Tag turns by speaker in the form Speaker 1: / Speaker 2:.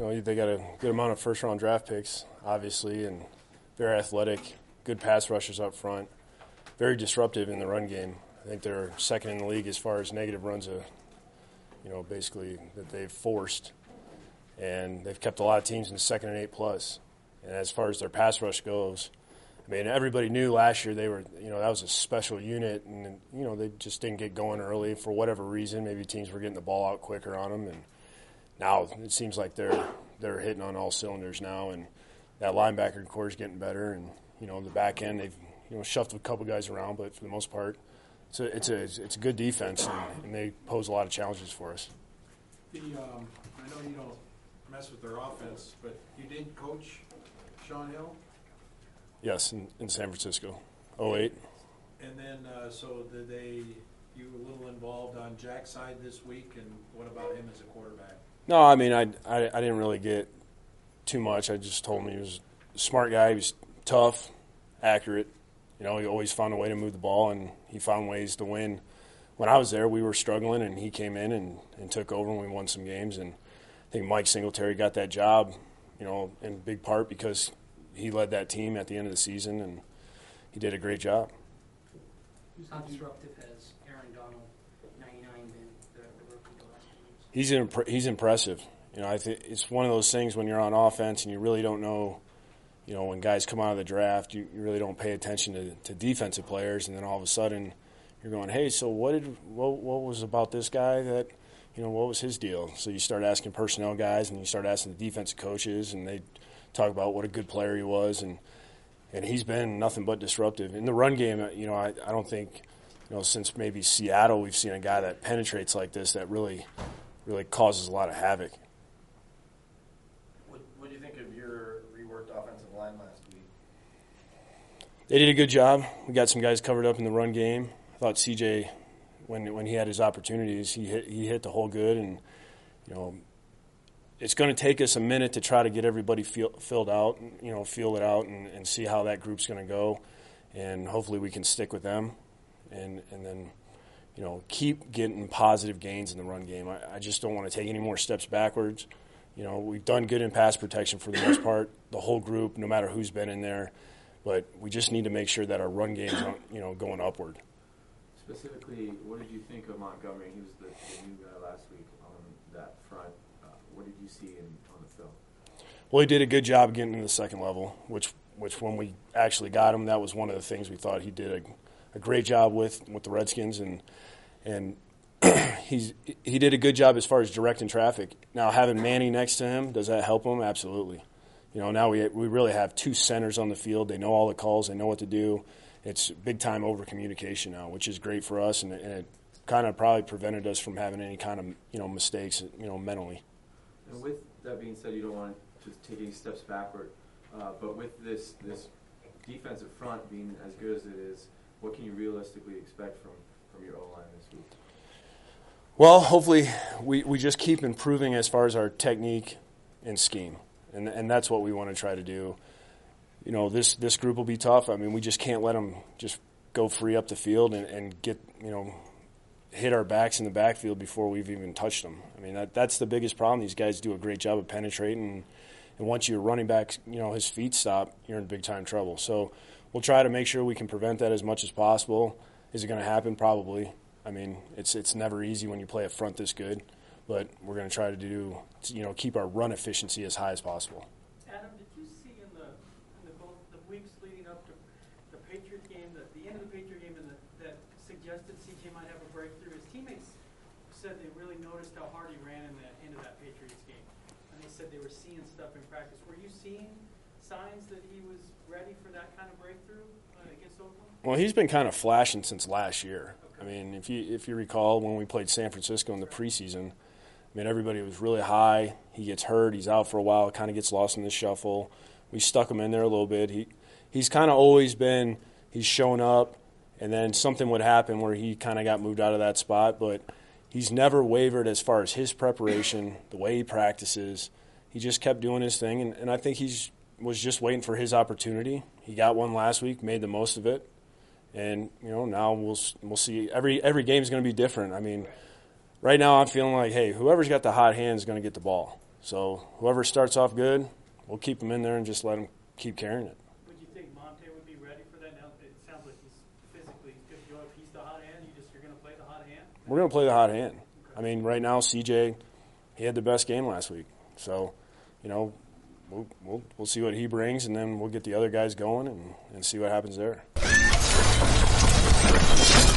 Speaker 1: they got a good amount of first-round draft picks, obviously, and very athletic, good pass rushers up front, very disruptive in the run game. I think they're second in the league as far as negative runs, basically that they've forced, and they've kept a lot of teams in 2nd and 8+. And as far as their pass rush goes, I mean, everybody knew last year they were, that was a special unit, and, they just didn't get going early for whatever reason. Maybe teams were getting the ball out quicker on them, and now it seems like they're hitting on all cylinders now, and that linebacker core is getting better, and, the back end, they've, shuffled a couple guys around, but for the most part, it's a good defense, and they pose a lot of challenges for us.
Speaker 2: I know you don't mess with their offense, but you did coach Shaun Hill?
Speaker 1: Yes, in San Francisco, 2008.
Speaker 2: And then, so you were a little involved on Jack's side this week, and what about him as a quarterback?
Speaker 1: No, I mean, I didn't really get too much. I just told him he was a smart guy. He was tough, accurate. He always found a way to move the ball, and he found ways to win. When I was there, we were struggling, and he came in and took over, and we won some games. And I think Mike Singletary got that job, in big part because he led that team at the end of the season, and he did a great job.
Speaker 3: How disruptive has Aaron Donald, 99, been the rookie the last 2 weeks?
Speaker 1: He's impressive. I think it's one of those things when you're on offense and you really don't know, when guys come out of the draft, you really don't pay attention to defensive players, and then all of a sudden you're going, hey, so what was about this guy that, what was his deal? So you start asking personnel guys, and you start asking the defensive coaches, and they talk about what a good player he was, and he's been nothing but disruptive. In the run game, I don't think, since maybe Seattle, we've seen a guy that penetrates like this that really, really causes a lot of havoc.
Speaker 4: What do you think of your reworked offensive line last week?
Speaker 1: They did a good job. We got some guys covered up in the run game. I thought CJ, when he had his opportunities, he hit the hole good, and it's going to take us a minute to try to get everybody filled out, feel it out, and see how that group's going to go, and hopefully we can stick with them, and then keep getting positive gains in the run game. I just don't want to take any more steps backwards. We've done good in pass protection for the most part, the whole group, no matter who's been in there, but we just need to make sure that our run game's going upward.
Speaker 5: Specifically, what did you think of Montgomery? He was the new guy last week on that front. What did you see on the film?
Speaker 1: Well, he did a good job getting to the second level, which when we actually got him, that was one of the things we thought he did a great job with the Redskins, and he did a good job as far as directing traffic. Now, having Manny next to him, does that help him? Absolutely. Now we really have 2 centers on the field. They know all the calls. They know what to do. It's big-time over-communication now, which is great for us, and it kind of probably prevented us from having any kind of, mistakes, mentally.
Speaker 5: And with that being said, you don't want to take any steps backward, but with this defensive front being as good as it is, what can you realistically expect from your O-line this week?
Speaker 1: Well, hopefully we just keep improving as far as our technique and scheme, and that's what we want to try to do. This group will be tough. I mean, we just can't let them just go free up the field and get, hit our backs in the backfield before we've even touched them. I mean, that's the biggest problem. These guys do a great job of penetrating, and once your running back, his feet stop, you're in big-time trouble. So we'll try to make sure we can prevent that as much as possible. Is it going to happen? Probably. I mean, it's never easy when you play a front this good, but we're going to try to do, keep our run efficiency as high as possible.
Speaker 3: Adam, did you see in the weeks leading up to the Patriot game, the end of the Patriot game, that suggested CJ might have a breakthrough? His teammates said they really noticed how hard he ran into that Patriots game, and they said they were seeing stuff in practice. Were you seeing signs that he was ready for that kind of breakthrough against Oakland?
Speaker 1: Well, he's been kind of flashing since last year. Okay. I mean, if you recall when we played San Francisco in the preseason, I mean, everybody was really high. He gets hurt. He's out for a while. Kind of gets lost in the shuffle. We stuck him in there a little bit. He's kind of always been – he's shown up, and then something would happen where he kind of got moved out of that spot. But he's never wavered as far as his preparation, the way he practices. He just kept doing his thing, and I think was just waiting for his opportunity. He got one last week, made the most of it. And, now we'll see. Every game is going to be different. I mean – right now I'm feeling like, hey, whoever's got the hot hand is going to get the ball. So whoever starts off good, we'll keep them in there and just let them keep carrying it.
Speaker 3: Would you think Monte would be ready for that? Now it sounds like he's physically good to go. If he's the hot hand, you're going to play the hot hand?
Speaker 1: We're going to play the hot hand. I mean, right now, CJ, he had the best game last week. So, you know, we'll see what he brings, and then we'll get the other guys going and see what happens there.